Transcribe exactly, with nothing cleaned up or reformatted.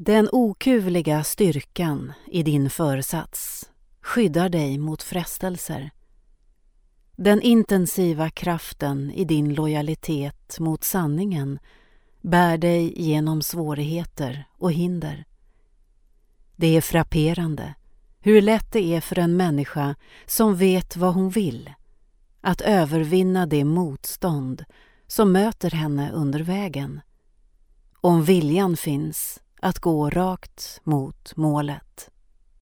Den okuvliga styrkan i din försats skyddar dig mot frestelser. Den intensiva kraften i din lojalitet mot sanningen bär dig genom svårigheter och hinder. Det är frapperande hur lätt det är för en människa som vet vad hon vill att övervinna det motstånd som möter henne under vägen, om viljan finns att gå rakt mot målet.